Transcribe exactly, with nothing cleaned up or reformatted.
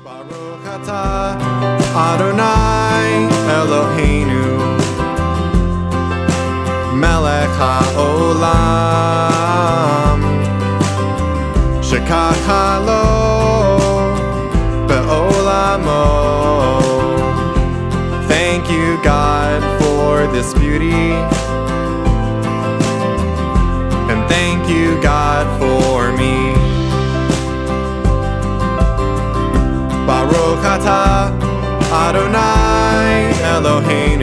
Baruch atah Adonai Eloheinu Melech haolam Shekach lo be'olamo. Thank you, God, for this beauty, and thank you, God, for me. Baruch atah Adonai Eloheinu